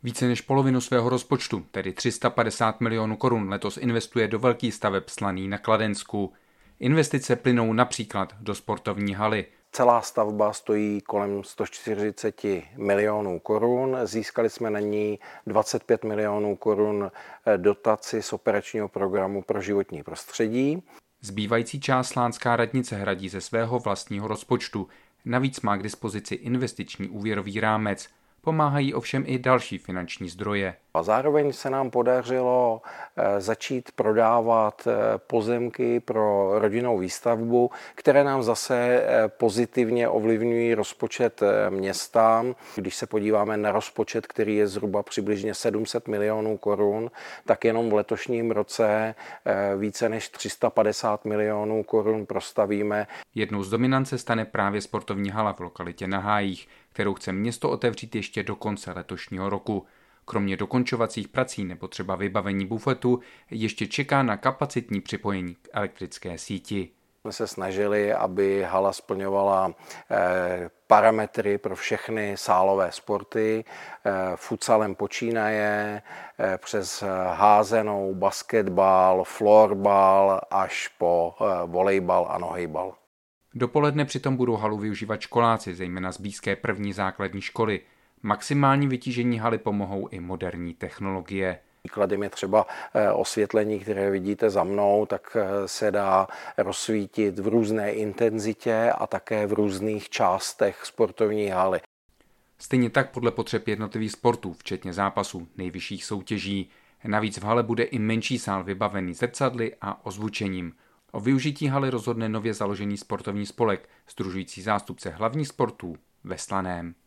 Více než polovinu svého rozpočtu, tedy 350 milionů korun, letos investuje do velkých staveb Slaný na Kladensku. Investice plynou například do sportovní haly. Celá stavba stojí kolem 140 milionů korun. Získali jsme na ní 25 milionů korun dotaci z operačního programu pro životní prostředí. Zbývající část Slánská radnice hradí ze svého vlastního rozpočtu. Navíc má k dispozici investiční úvěrový rámec. Pomáhají ovšem i další finanční zdroje. A zároveň se nám podařilo začít prodávat pozemky pro rodinnou výstavbu, které nám zase pozitivně ovlivňují rozpočet města. Když se podíváme na rozpočet, který je zhruba přibližně 700 milionů korun, tak jenom v letošním roce více než 350 milionů korun prostavíme. Jednou z dominant se stane právě sportovní hala v lokalitě Na Hájích, kterou chce město otevřít ještě do konce letošního roku. Kromě dokončovacích prací nebo třeba vybavení bufetu ještě čeká na kapacitní připojení k elektrické síti. Jsme se snažili, aby hala splňovala parametry pro všechny sálové sporty, futsalem počínaje, přes házenou, basketbal, florbal až po volejbal a nohejbal. Dopoledne přitom budou halu využívat školáci, zejména z blízké první základní školy. Maximální vytížení haly pomohou i moderní technologie. Příkladem je třeba osvětlení, které vidíte za mnou, tak se dá rozsvítit v různé intenzitě a také v různých částech sportovní haly. Stejně tak podle potřeb jednotlivých sportů, včetně zápasů nejvyšších soutěží. Navíc v hale bude i menší sál vybavený zrcadly a ozvučením. O využití haly rozhodne nově založený sportovní spolek, sdružující zástupce hlavních sportů ve Slaném.